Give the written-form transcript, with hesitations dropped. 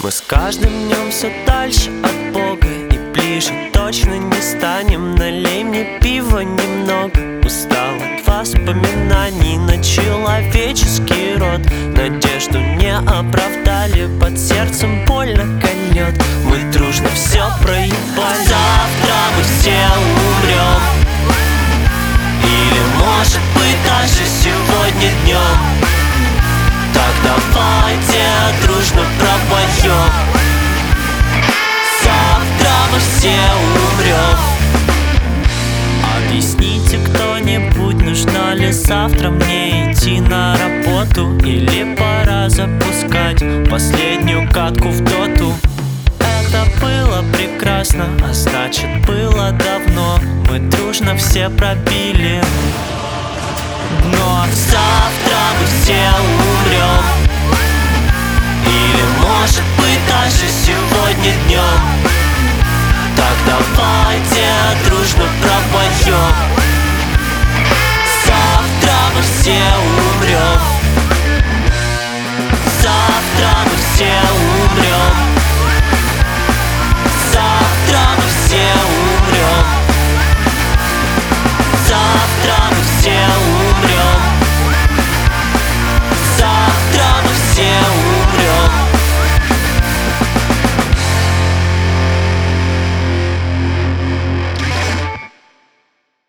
Мы с каждым днем все дальше от Бога и ближе точно не станем. Налей мне пива немного, устал от воспоминаний на человеческий род. Надежду не оправдали, под сердцем больно колет. Мы дружно все проебали. Завтра мы все умрем, или может быть даже сегодня днем. Так давайте дружно пропоем: завтра мы все умрем. Объясните кто-нибудь, нужно ли завтра мне идти на работу, или пора запускать последнюю катку в доту. Это было прекрасно, а значит было давно. Мы дружно все пробили дно. Завтра мы все умрем,